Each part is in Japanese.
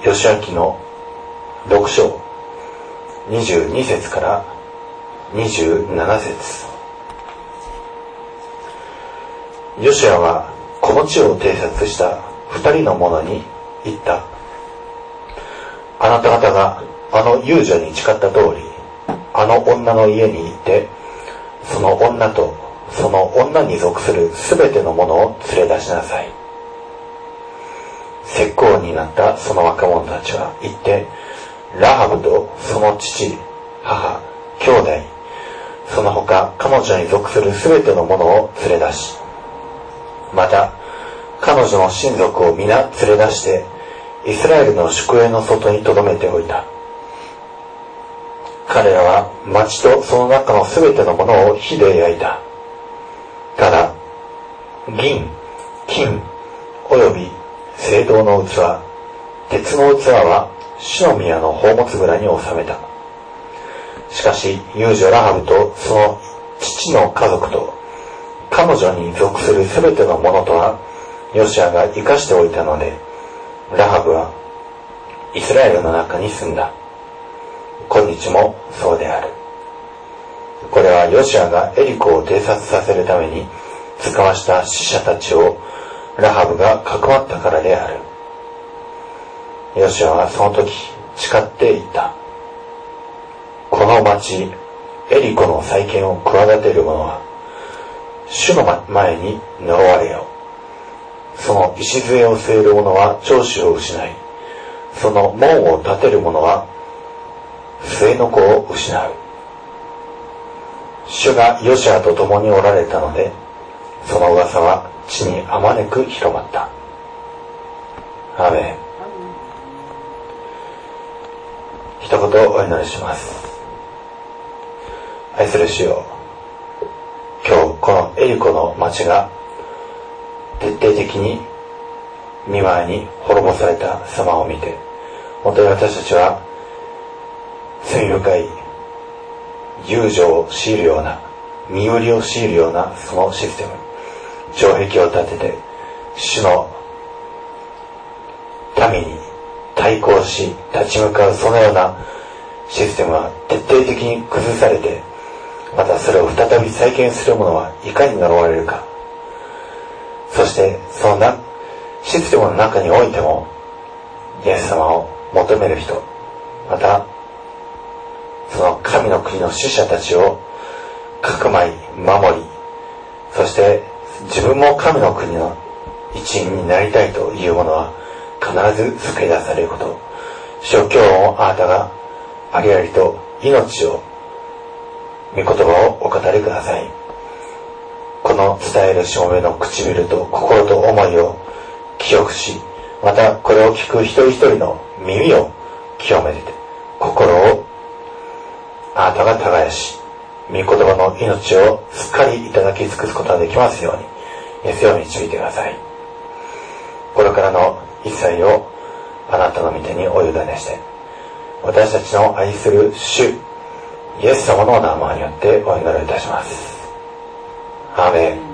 ヨシュア記の6章22節から27節。ヨシュアはこの地を偵察した2人の者に言った。あなた方があの遊女に誓った通り、あの女の家に行って、その女とその女に属するすべてのものを連れ出しなさい。石膏になったその若者たちは行って、ラハブとその父、母、兄弟、その他彼女に属するすべてのものを連れ出し、また彼女の親族を皆連れ出して、イスラエルの宿営の外に留めておいた。彼らは町とその中のすべてのものを火で焼いた。ただ銀、金および青銅の器、鉄の器は主の宮の宝物蔵に収めた。しかし遊女ラハブとその父の家族と彼女に属するすべてのものとはヨシュアが生かしておいたので、ラハブはイスラエルの中に住んだ。今日もそうである。これはヨシュアがエリコを偵察させるために使わした使者たちをラハブがかくまったからである。ヨシュアはその時誓って言った。この町エリコの再建を企てる者は主の前に呪われよ。その礎を据える者は長子を失い、その門を建てる者は末の子を失う。主がヨシュアと共におられたので、その噂は地にあまねく広まった。アーメン。一言お祈りします。愛する主よ、今日このエリコの町が徹底的に見舞いに滅ぼされた様を見て、本当に私たちは罪深い遊女を強いるような、身売りを強いるようなそのシステム、城壁を建てて主の民に対抗し立ち向かうそのようなシステムは徹底的に崩されて、またそれを再び再建する者はいかに呪われるか。そしてそのシステムの中においてもイエス様を求める人、またその神の国の使者たちをかくまい守り、そして自分も神の国の一員になりたいという者は必ず救い出されること。主よ、今日もあなたがありありと命を御言葉をお語りください。この伝える証明の唇と心と思いを清くし、またこれを聞く一人一人の耳を清めて、心をあなたが耕し、御言葉の命をすっかりいただき尽くすことができますように、イエスを導いてください。これからの一切をあなたの御手にお委ねして、私たちの愛する主イエス様の名前によってお祈りいたします。アーメン。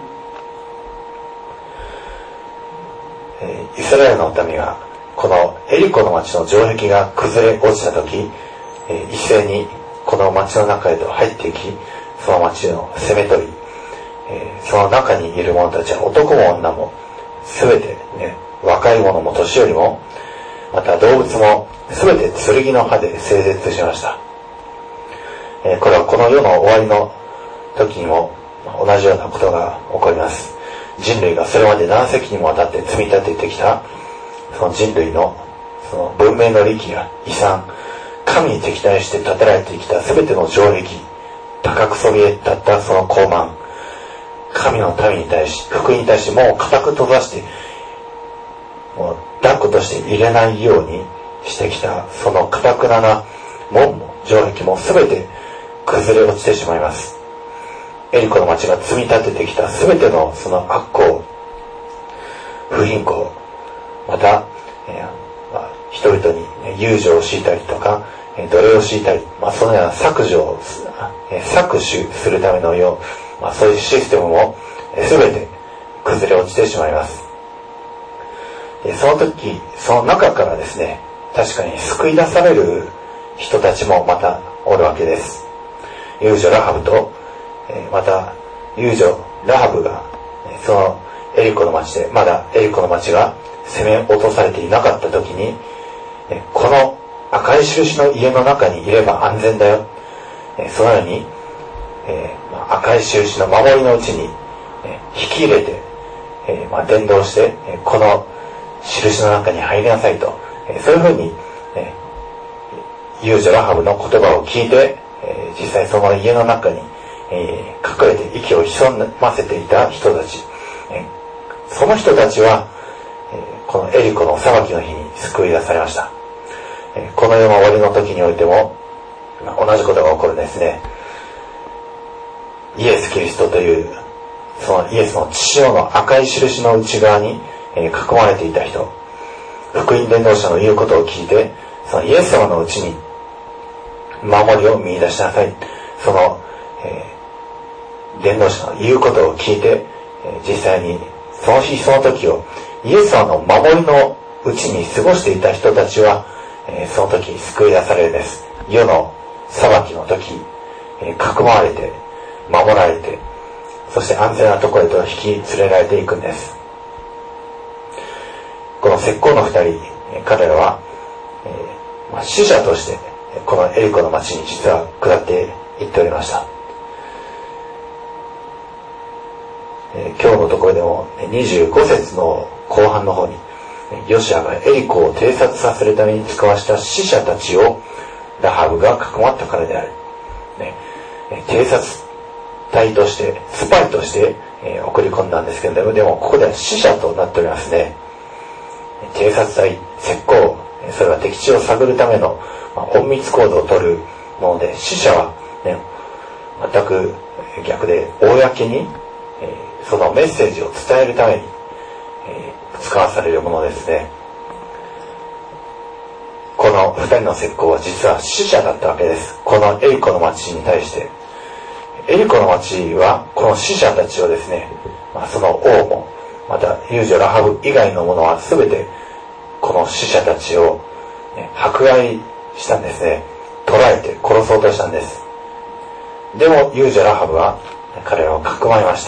イスラエルの民がこのエリコの町の城壁が崩れ落ちた時、一斉にこの町の中へと入っていき、その町を攻め取り、その中にいる者たちは男も女も全てね、若い者も年寄りも、また動物も全て剣の刃で整絶しました。これはこの世の終わりの時にも同じようなことが起こります。人類がそれまで何世紀にもわたって積み立ててきたその人類のその文明の利器や遺産、神に敵対して建てられてきた全ての城壁、高くそびえ立ったその高慢、神の民に対し、福音に対してもう固く閉ざして、もう断固として入れないようにしてきたその堅くなな門も城壁も全て崩れ落ちてしまいます。エリコの町が積み立ててきた全てのその悪行、不貧困、また、人々に遊女を敷いたりとか奴隷を敷いたり、そのような搾取するためのよう、そういうシステムも全て崩れ落ちてしまいます。その時その中からですね、 確かに救い出される人たちもまたおるわけです。遊女ラハブと、また遊女ラハブがそのエリコの町で、まだエリコの町が攻め落とされていなかった時に、この赤い印の家の中にいれば安全だよ、そのように、赤い印の守りのうちに引き入れて、伝道して、この印の中に入りなさいと、そういうふうに、遊女ラハブの言葉を聞いて、実際その家の中に、隠れて息を潜ませていた人たち、その人たちは、このエリコの裁きの日に救い出されました。この世の終わりの時においても同じことが起こるんですね。イエス・キリストというそのイエスの血潮の赤い印の内側に囲まれていた人、福音伝道者の言うことを聞いて、そのイエス様のうちに守りを見出しなさい。その、伝道者の言うことを聞いて、実際にその日その時をイエス様の守りのうちに過ごしていた人たちは、その時救い出されるんです。世の裁きの時、囲まれて守られて、そして安全なところへと引き連れられていくんです。この石膏の二人、彼らは、死者としてこのエリコの町に実は下っていっておりました。今日のところでも25節の後半の方に、ヨシュアがエリコを偵察させるために使わした死者たちをラハブが囲まったからである。偵察隊として、スパイとして、送り込んだんですけれども、でもここでは死者となっておりますね。偵察隊、石膏、それは敵地を探るための、隠密行動を取るもので、死者は、全く逆で公に、そのメッセージを伝えるために、使わされるものですね。この二人の石膏は実は死者だったわけです。このエリコの町に対して、エリコの町はこの死者たちをですね、その王もまた遊女ラハブ以外のものは全てこの死者たちを、迫害したんですね。捕らえて殺そうとしたんです。でも遊女ラハブは彼らをかくまいました。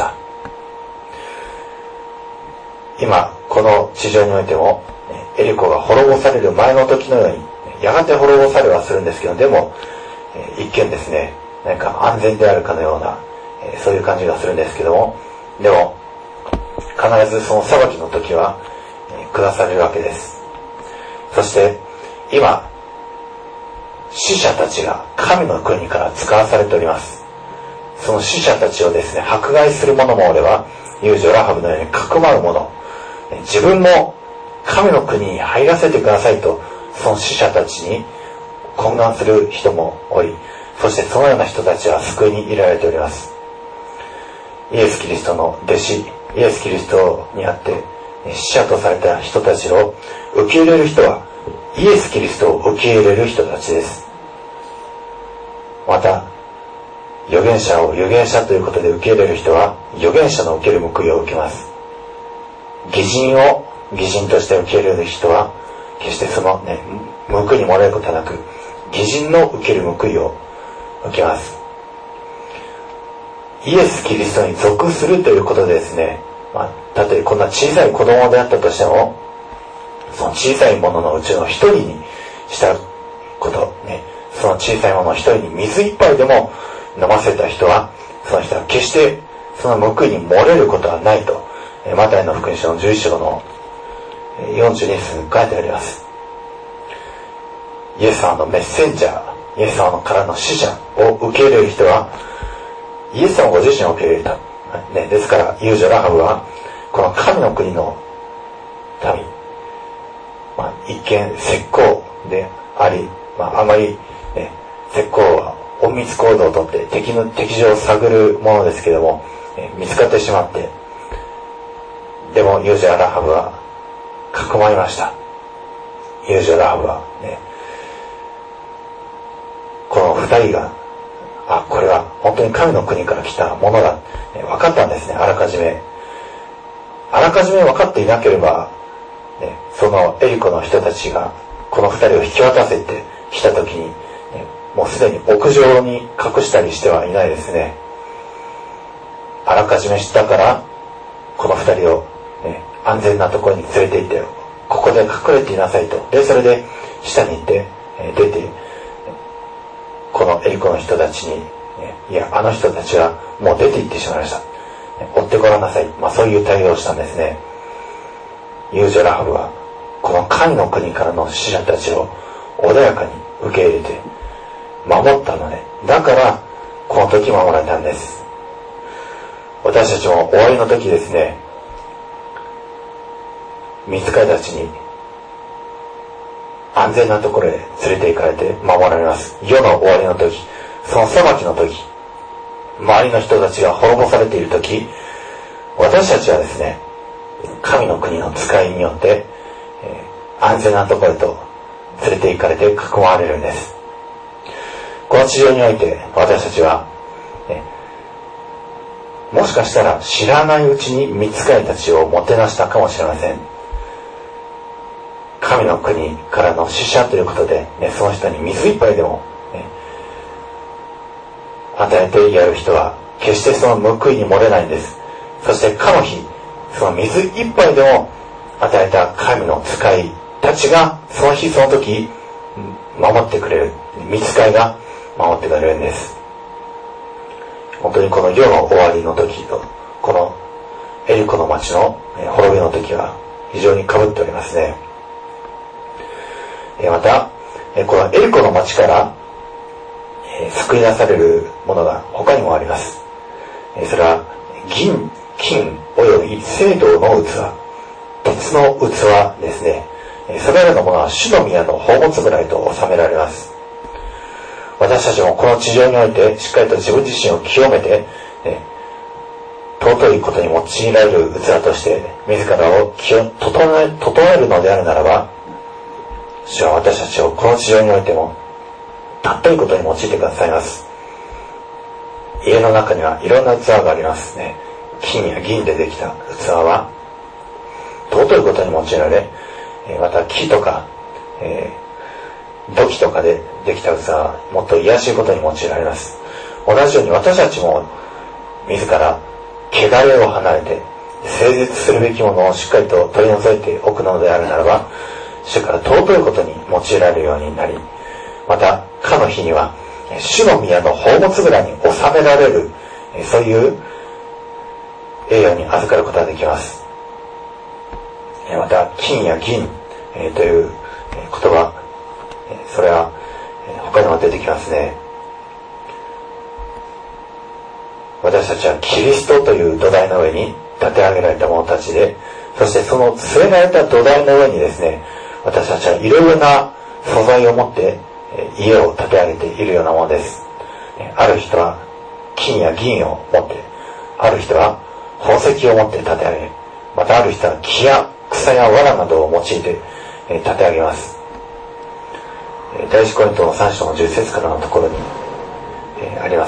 今この地上においてもエリコが滅ぼされる前の時のようにやがて滅ぼされはするんですけど、でも一見ですね、なんか安全であるかのようなそういう感じがするんですけども、でも必ずその裁きの時は下されるわけです。そして今死者たちが神の国から使わされております。その死者たちをですね、迫害する者もおれば、遊女ラハブのようにかくまう者、自分も神の国に入らせてくださいとその死者たちに懇願する人もおり、そしてそのような人たちは救いに入れられております。イエス・キリストの弟子、イエス・キリストにあって死者とされた人たちを受け入れる人はイエス・キリストを受け入れる人たちです。また預言者を預言者ということで受け入れる人は預言者の受ける報いを受けます。義人を義人として受け入れる人は決してその報いにもらえることはなく、義人の受ける報いを受けます。イエス・キリストに属するということでですね、たとえこんな小さい子供であったとしても、その小さいもののうちの一人にしたことね、その小さいものの一人に水一杯でも飲ませた人は、その人は決してその報いに漏れることはないと、マタイの福音書の11章の42節に書いてあります。イエス様のメッセンジャー、イエス様からの使者を受け入れる人はイエス様ご自身を受け入れた、ですから遊女ラハブはこの神の国の民、一見石膏であり、あまり、石膏は隠密行動をとって敵情を探るものですけども、見つかってしまって、でも遊女ラハブは囲まれました。遊女ラハブはこの二人がこれは本当に神の国から来たものだ、分かったんですね。あらかじめ分かっていなければ、そのエリコの人たちがこの二人を引き渡せてきたときに、もうすでに屋上に隠したりしてはいないですね。あらかじめ知ったから、この二人を、安全なところに連れて行って、ここで隠れていなさいと。で、それで下に行って、出て、このエリコの人たちに、いや、あの人たちはもう出て行ってしまいました。追ってごらんなさい。そういう対応をしたんですね。遊女ラハブは、この神の国からの使者たちを穏やかに受け入れて、守ったので、だから、この時守られたんです。私たちも終わりの時ですね、御使いたちに安全なところへ連れて行かれて守られます。世の終わりの時、その裁きの時、周りの人たちが滅ぼされている時、私たちはですね、神の国の使いによって、安全なところへと連れて行かれて囲まれるんです。この地上において私たちは、もしかしたら知らないうちに御使いたちをもてなしたかもしれません。神の国からの使者ということで、その人に水一杯でも、与えてやる人は決してその報いに漏れないんです。そしてかの日、その水一杯でも与えた神の使いたちがその日その時守ってくれる。御使いが守ってくれるんです。本当にこの世の終わりの時とこのエリコの町の滅びの時は非常に被っておりますね。またこのエリコの町から救い出されるものが他にもあります。それは銀、金および青銅の器、鉄の器ですね。それらのものは主の宮の宝物蔵へと収められます。私たちもこの地上においてしっかりと自分自身を清めて、尊いことに用いられる器として自らを整えるのであるならば、主は私たちをこの地上においても尊いことに用いてくださいます。家の中にはいろんな器がありますね。金や銀でできた器は尊いことに用いられ、また木とか、土器とかでできた器はもっと卑しいことに用いられます。同じように私たちも自ら汚れを離れて誠実するべきものをしっかりと取り除いておくのであるならば、主から尊いことに用いられるようになり、またかの日には主の宮の宝物蔵に収められる、そういう栄誉に預かることができます。また金や銀、という言葉、それは他にも出てきますね。私たちはキリストという土台の上に建て上げられた者たちで、そしてその据えられた土台の上にですね、私たちはいろいろな素材を持って家を建て上げているようなものです。ある人は金や銀を持って、ある人は宝石を持って建て上げ、またある人は木や草や藁などを用いて建て上げます。第一コリントの3章の10節からのところにあります。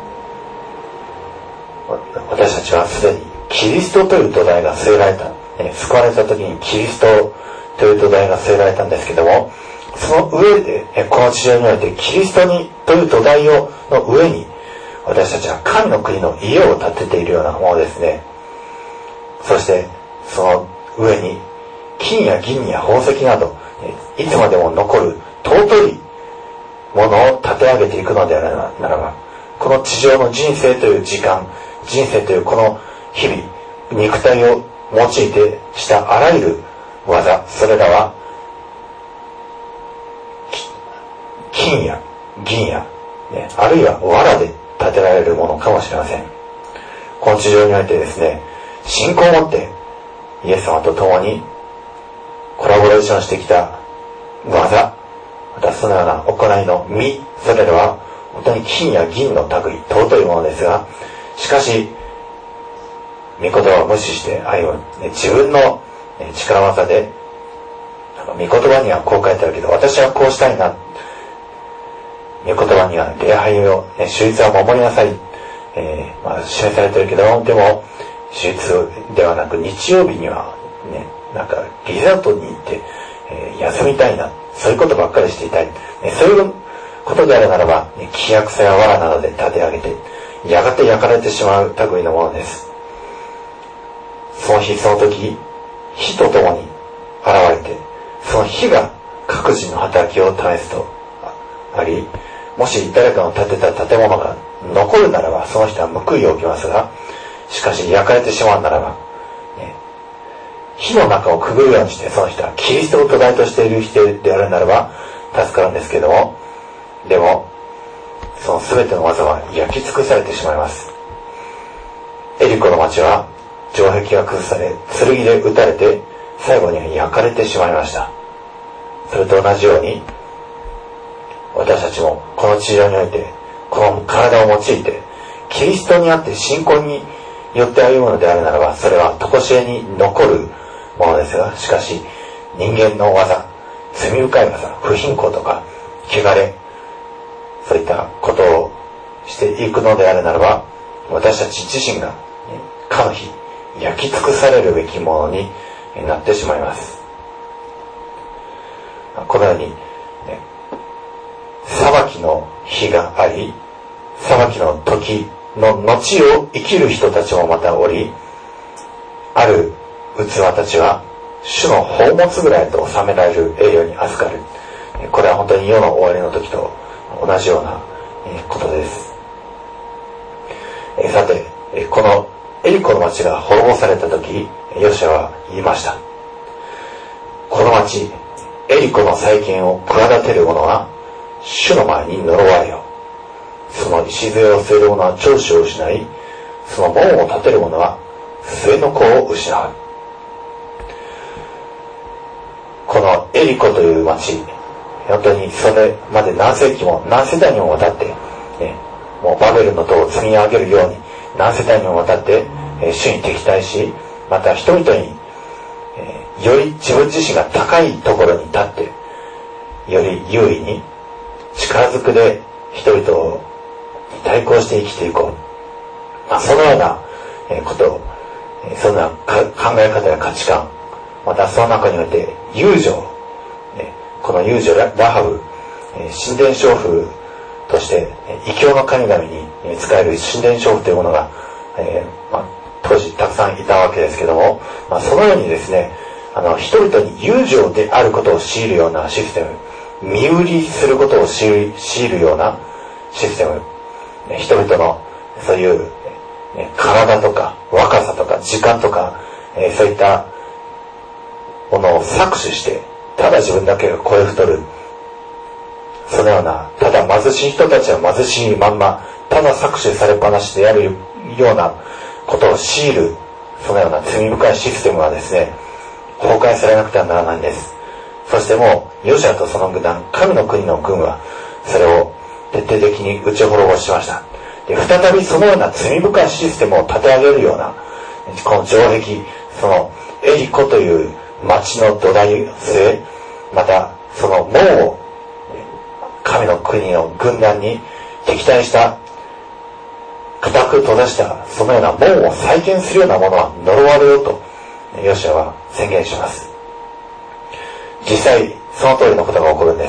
私たちはすでにキリストという土台が据えられた、救われた時にキリストという土台が据えられたんですけども、その上でこの地上においてキリストにという土台の上に私たちは神の国の家を建てているようなものですね。そしてその上に金や銀や宝石などいつまでも残る尊いものを建て上げていくのであるならば、この地上の人生という時間、人生というこの日々、肉体を用いてしたあらゆる技、それらは金や銀や、あるいは藁で建てられるものかもしれません。この地上においてですね、信仰を持ってイエス様と共にコラボレーションしてきた技、またそのような行いの実、それらは本当に金や銀の類、尊いものですが、しかし御言葉を無視して歩む、自分の力技で、御言葉にはこう書いてあるけど私はこうしたいな、御言葉には礼拝を、主律は守りなさい、示されてるけど、でも主律ではなく日曜日には、 なんかリゾートに行って、休みたいな、そういうことばっかりしていたい、そういうことであるならば、規約さや藁などで立て上げて、やがて焼かれてしまう類のものです。その日その時、火とともに現れて、その火が各人の働きを試すとあり、もし誰かの建てた建物が残るならば、その人は報いを受けますが、しかし焼かれてしまうならば、火の中をくぐるようにして、その人はキリストを土台としている人であるならば助かるんですけども、でもその全ての技は焼き尽くされてしまいます。エリコの町は城壁が崩され、剣で撃たれて、最後には焼かれてしまいました。それと同じように、私たちもこの治療において、この体を用いてキリストにあって信仰によって歩むのであるならば、それは常しえに残るものですが、しかし人間の技、罪深い技、不貧困とか汚れ、そういったことをしていくのであるならば、私たち自身がかの日焼き尽くされるべきものになってしまいます。このように、裁きの日があり、裁きの時の後を生きる人たちもまたおり、ある器たちは主の宝物ぐらいと収められる栄誉に預かる。これは本当に世の終わりの時と同じようなことです。さて、このエリコの町が滅ぼされた時、ヨシュアは言いました。この町、エリコの再建を企てる者は主の前に呪われよ。その礎を据える者は長子を失い、その門を建てる者は末の子を失う。このエリコという町、本当にそれまで何世紀も何世代にもわたって、もうバベルの塔を積み上げるように何世代にもわたって、主に敵対し、また人々に、より自分自身が高いところに立って、より優位に力ずくで人々を対抗して生きていこう。そのようなことを、そんな考え方や価値観、またその中において遊女、この遊女ラハブ、神殿娼婦として異教の神々に仕える神殿娼婦というものが、当時たくさんいたわけですけども、そのようにですね、人々に遊女であることを強いるようなシステム、身売りすることを強いるようなシステム、人々のそういう体とか若さとか時間とか、そういったものを搾取して、ただ自分だけが肥え太る、そのような、ただ貧しい人たちは貧しいまんま、ただ搾取されっぱなしでやるようなことを強いる、そのような罪深いシステムはですね、崩壊されなくてはならないんです。そしてもうヨシュアとその軍団、神の国の軍はそれを徹底的に打ち滅ぼしました。で、再びそのような罪深いシステムを立て上げるような、この城壁、そのエリコという町の土台据え、またその門を神の国の軍団に敵対した固く閉ざしたそのような門を再建するようなものは呪われようとヨシュアは宣言します。実際その通りのことが起こるんです。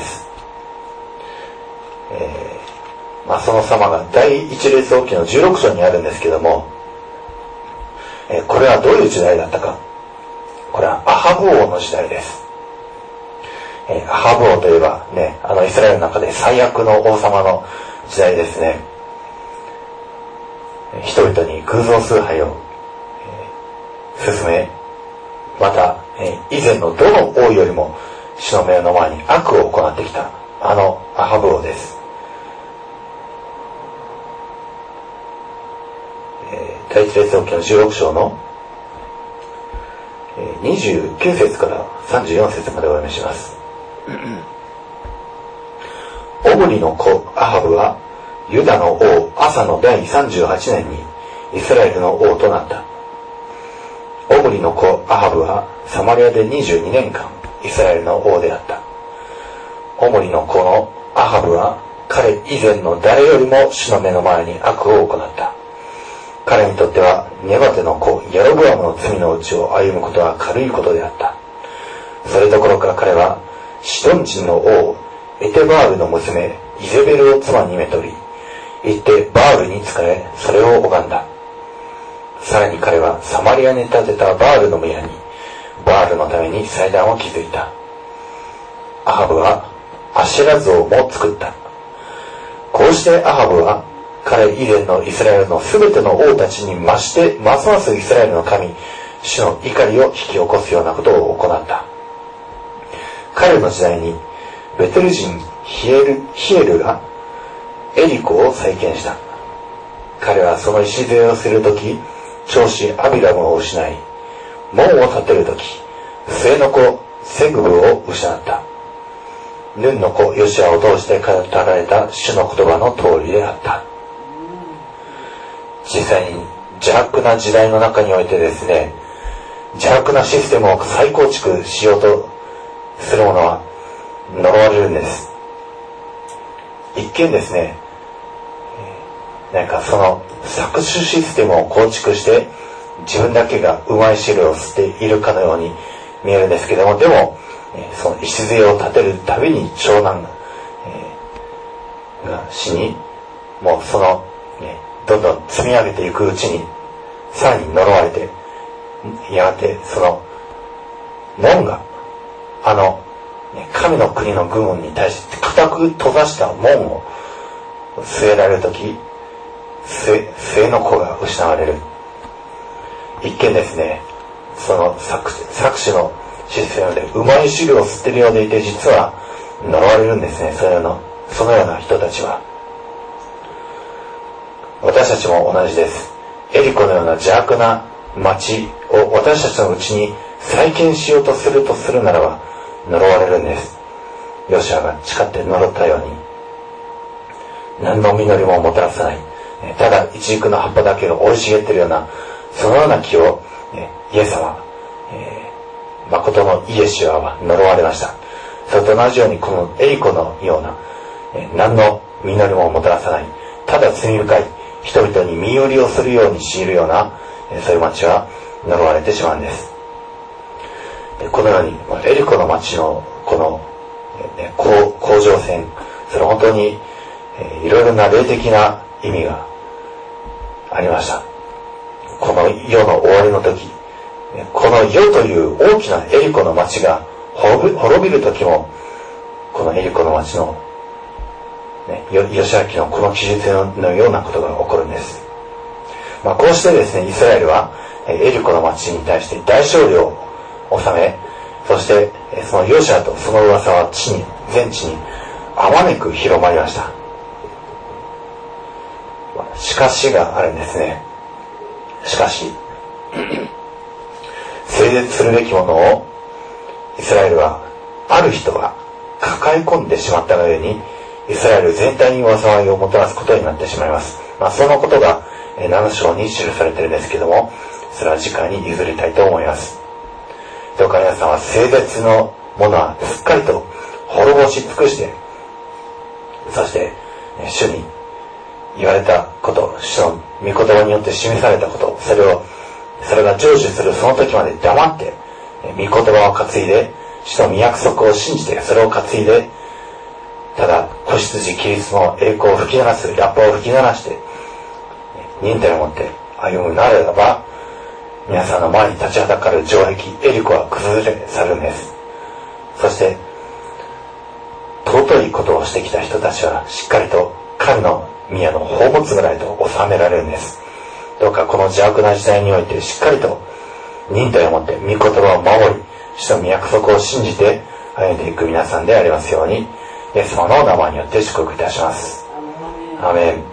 その様が第一列王記の16章にあるんですけども、これはどういう時代だったか。これはアハブ王の時代です。アハブ王といえばね、イスラエルの中で最悪の王様の時代ですね。人々に偶像崇拝を、進め、また、以前のどの王よりも主の目の前に悪を行ってきたアハブ王です。第一列王記の16章の29節から34節までお読みします。オムリの子アハブはユダの王アサの第38年にイスラエルの王となった。オムリの子アハブはサマリアで22年間イスラエルの王であった。オムリの子のアハブは彼以前の誰よりも主の目の前に悪を行った。彼にとってはネバテの子ヤロブアムの罪のうちを歩むことは軽いことであった。 うか彼はシドン人の王エテバールの娘イゼベルを妻にめとり、行ってバールに仕え、それを拝んだ。さらに彼はサマリアに建てたバールの宮にバールのために祭壇を築いた。アハブはアシェラ像も作った。こうしてアハブは彼以前のイスラエルのすべての王たちにますますイスラエルの神主の怒りを引き起こすようなことを行った。彼の時代にベテル人ヒエルがエリコを再建した。彼はその礎をするとき、長子アビラムを失い、門を建てるとき、末の子セグブを失った。ヌンの子ヨシアを通して語られた主の言葉の通りであった。実際に邪悪な時代の中においてですね、邪悪なシステムを再構築しようとする者は呪われるんです。一見ですね、なんかその搾取システムを構築して自分だけがうまい汁を吸っているかのように見えるんですけども、でもその礎を立てるたびに長男が死に、もうその、どんどん積み上げていくうちにさらに呪われて、やがてその門が神の国の軍に対して固く閉ざした門を据えられるとき、末の子が失われる。一見ですね、その搾取のシステムでうまい汁を吸ってるようでいて、実は呪われるんですね。そのような人たちは。私たちも同じです。エリコのような邪悪な町を私たちのうちに再建しようとするならば呪われるんです。ヨシュアが誓って呪ったように、何の実りももたらさない、ただ一軸の葉っぱだけが生い茂っているような、そのような木をイエス様、誠のイエシュアは呪われました。それと同じようにこのエリコのような、何の実りももたらさない、ただ罪深い人々に身売りをするように強いるような、そういう町は呪われてしまうんです。このようにエリコの町のこの甲状腺、それは本当にいろいろな霊的な意味がありました。この世の終わりの時、この世という大きなエリコの町が滅びる時も、このエリコの町のヨシュア記のこの記述のようなことが起こるんです。こうしてですね、イスラエルはエリコの町に対して大勝利を収め、そしてそのヨシュアとその噂は全地にあまねく広まりました。しかしがあるんですね。しかし整列するべきものをイスラエルはある人が抱え込んでしまったがゆえに、イスラエル全体に災いをもたらすことになってしまいます。そのことが7章に記されているんですけども、それは次回に譲りたいと思います。どうか皆さんは聖別のものはすっかりと滅ぼし尽くして、そして主に言われたこと、主の御言葉によって示されたこと、それが成就するその時まで黙って御言葉を担いで、主の御約束を信じてそれを担いで、ただ子羊キリストの栄光を吹き鳴らすラッパを吹き鳴らして忍耐を持って歩むならば、皆さんの前に立ちはだかる城壁エリコは崩れ去るんです。そして尊いことをしてきた人たちはしっかりと神の宮の宝物蔵へと収められるんです。どうかこの邪悪な時代においてしっかりと忍耐を持って御言葉を守り、主の御約束を信じて歩んでいく皆さんでありますように、イエス様の名前によって祝福いたします。アーメン。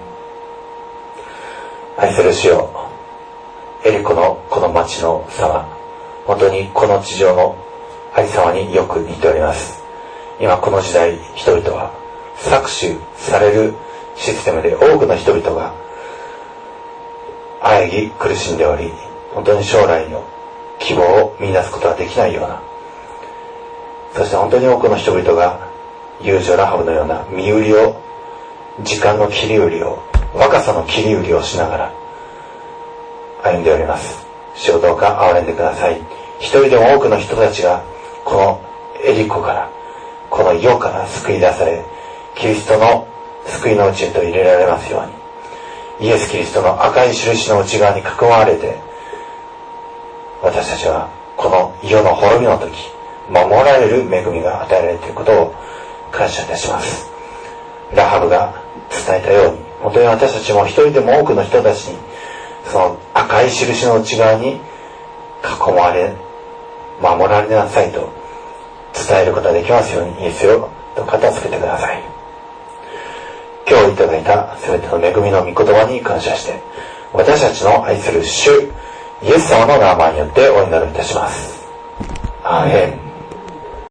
愛する主よ、エリコのこの町の様、本当にこの地上のありさまによく似ております。今この時代、人々は搾取されるシステムで多くの人々があえぎ苦しんでおり、本当に将来の希望を見出すことができないような、そして本当に多くの人々が遊女ラハブのような身売りを、時間の切り売りを、若さの切り売りをしながら歩んでおります。主をどうか憐れんでください。一人でも多くの人たちがこのエリコからこの世から救い出され、キリストの救いのうちへと入れられますように、イエス・キリストの赤い印の内側に囲まれて、私たちはこの世の滅びの時守られる恵みが与えられていることを感謝いたします。ラハブが伝えたように、本当に私たちも一人でも多くの人たちにその赤い印の内側に囲まれ守られなさいと伝えることができますように、イエスよと片付けてください。今日いただいたすべての恵みの御言葉に感謝して、私たちの愛する主イエス様の名前によってお祈りいたします。アーメン。